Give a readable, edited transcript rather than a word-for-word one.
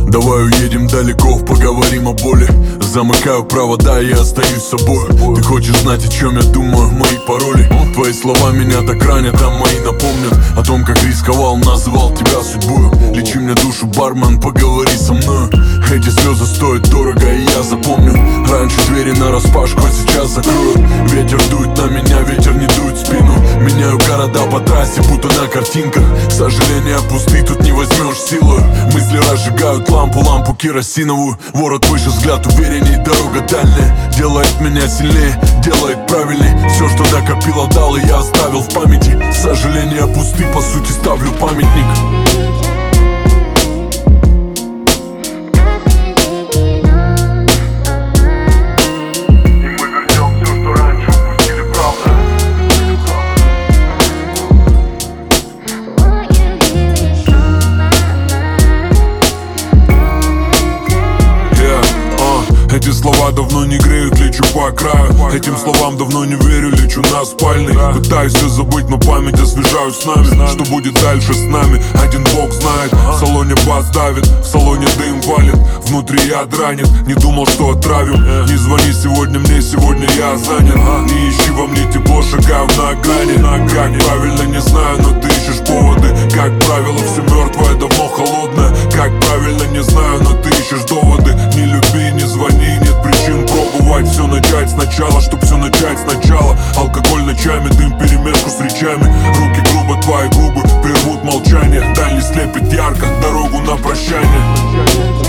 Давай уедем далеко, поговорим о боли. Замыкаю провода, я остаюсь собой. Ты хочешь знать, о чем я думаю, мои пароли. Твои слова меня так ранят, а мои напомнят о том, как рисковал, называл тебя судьбою. Лечи мне душу, бармен, поговори со мною. Эти слезы стоят дорого, и я запомню. Раньше двери нараспашку, а сейчас закрою. Ветер дует на меня, ветер не дует в спину. Меняю города по трассе, будто на картинках. Сожаления пусты, тут не возьмешь силу. Мысли разжигают лампу керосиновую. Ворот выше, взгляд уверенней, дорога дальняя. Делает меня сильнее, делает правильней. Все, что накопил, отдал, и я оставил в памяти. Сожаления пусты, по сути ставлю памятник. Эти слова давно не греют, лечу по краю. Этим словам давно не верю, лечу на спальный. Пытаюсь все забыть, но память освежаю с нами. Что будет дальше с нами, один бог знает. В салоне бас давит, в салоне дым валит. Внутри яд ранит, не думал, что отравим. Не звони сегодня мне, сегодня я занят. Не ищи во мне тепло, шагаю на грани. Как правильно, не знаю, но ты ищешь поводы. Как правило, все мертвое, давно холодное. Как правильно, не знаю, но ты ищешь доводы. Не люби, не звони, нет причин пробовать все начать сначала, чтоб все начать сначала. Алкоголь ночами, дым перемешку с речами. Руки грубо, твои губы прервут молчание. Дальний слепит ярко, дорогу на прощание.